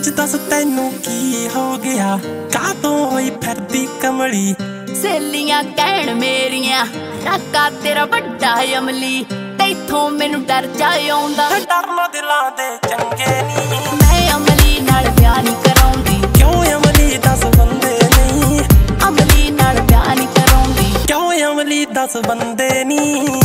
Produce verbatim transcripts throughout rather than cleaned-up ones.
सच दस तैनू की हो गया, कातों होई फिरदी कमली। सहेलियां कहण मेरियां काका तेरा बड़ा अमली, तैथों मैनू डर जा आउंदा। डरना दिलां दे चंगे नी, मैं अमली नाल ब्याह नहीं कराउंदी। क्यों अमली दस बंदे नहीं, अमली नाल ब्याह नहीं कराउंदी। क्यों अमली दस बंदे नी।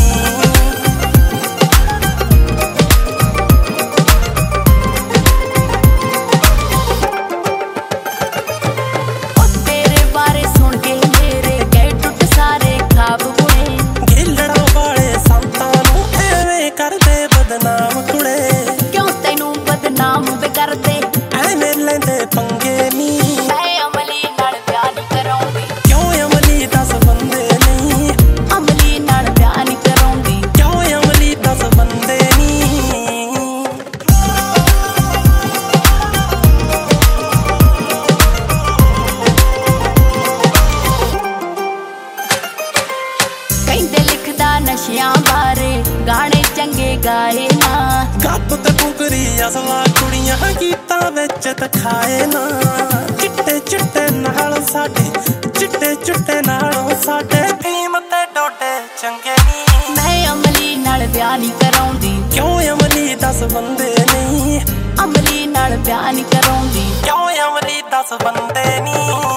नशियां बारे गाने चंगे गाए ना, गप ते पुगरी असला कुड़ियां गीतां विच दिखाए ना। चिट्टे चिट्टे नाल साडे, चिट्टे चिट्टे नालों साडे फीम ते डोडे चंगे नी। मैं अमली नाल ब्याह नहीं कराउंदी। क्यों अमली दस बंदे नहीं, अमली नाल ब्याह नहीं कराउंदी। क्यों अमली दस बंदे नी।